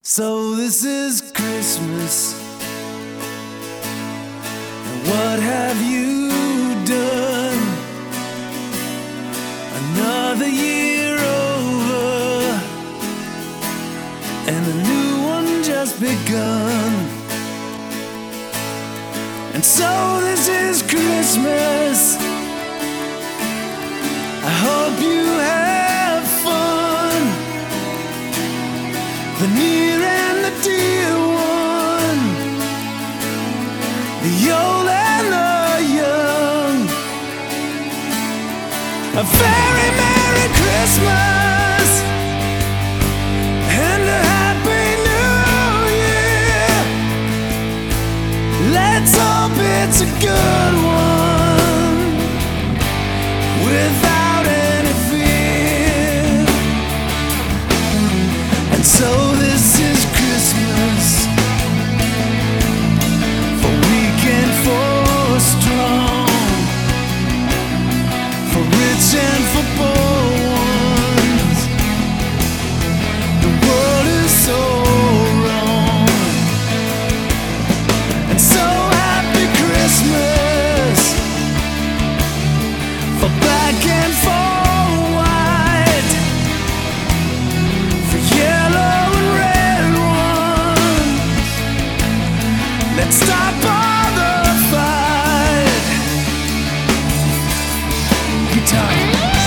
So this is Christmas, and what have you done? Another year over, and a new one just begun. And so this is Christmas. I hope you have fun, the near and the dear one, the old and the young. A very Merry Christmas and a Happy New Year. Let's hope it's a good one without any fear. And so this is Christmas, for weak and for strong, for rich and for poor ones. The world is so wrong. And so happy Christmas for black and for white, for yellow and red ones. Let's stop all the fight. Guitar.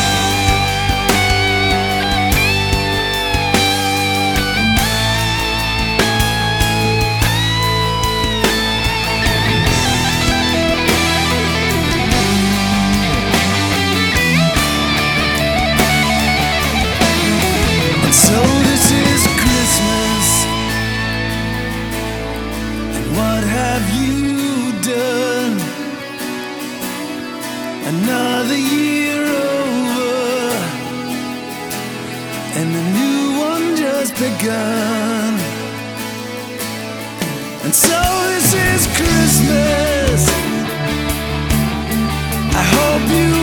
So this is Christmas, and what have you done? Another year over, and a new one just begun. And so this is Christmas. I hope you